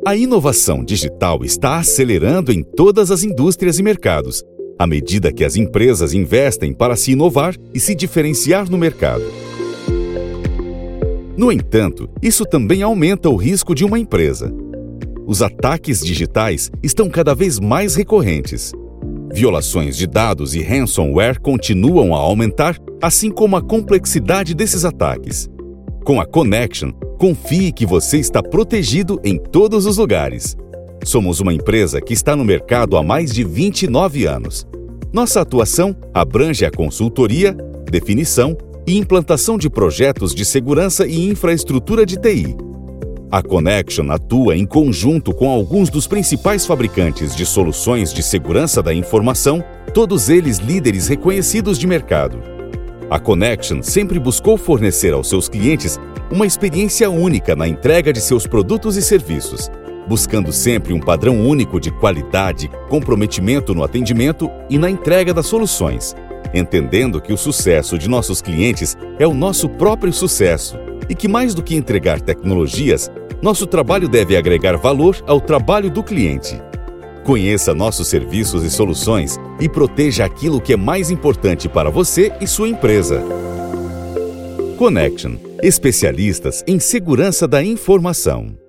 A inovação digital está acelerando em todas as indústrias e mercados, à medida que as empresas investem para se inovar e se diferenciar no mercado. No entanto, isso também aumenta o risco de uma empresa. Os ataques digitais estão cada vez mais recorrentes. Violações de dados e ransomware continuam a aumentar, assim como a complexidade desses ataques. Com a Connection, confie que você está protegido em todos os lugares. Somos uma empresa que está no mercado há mais de 29 anos. Nossa atuação abrange a consultoria, definição e implantação de projetos de segurança e infraestrutura de TI. A Connection atua em conjunto com alguns dos principais fabricantes de soluções de segurança da informação, todos eles líderes reconhecidos de mercado. A Connection sempre buscou fornecer aos seus clientes uma experiência única na entrega de seus produtos e serviços, buscando sempre um padrão único de qualidade, comprometimento no atendimento e na entrega das soluções, entendendo que o sucesso de nossos clientes é o nosso próprio sucesso e que, mais do que entregar tecnologias, nosso trabalho deve agregar valor ao trabalho do cliente. Conheça nossos serviços e soluções e proteja aquilo que é mais importante para você e sua empresa. Connection, especialistas em segurança da informação.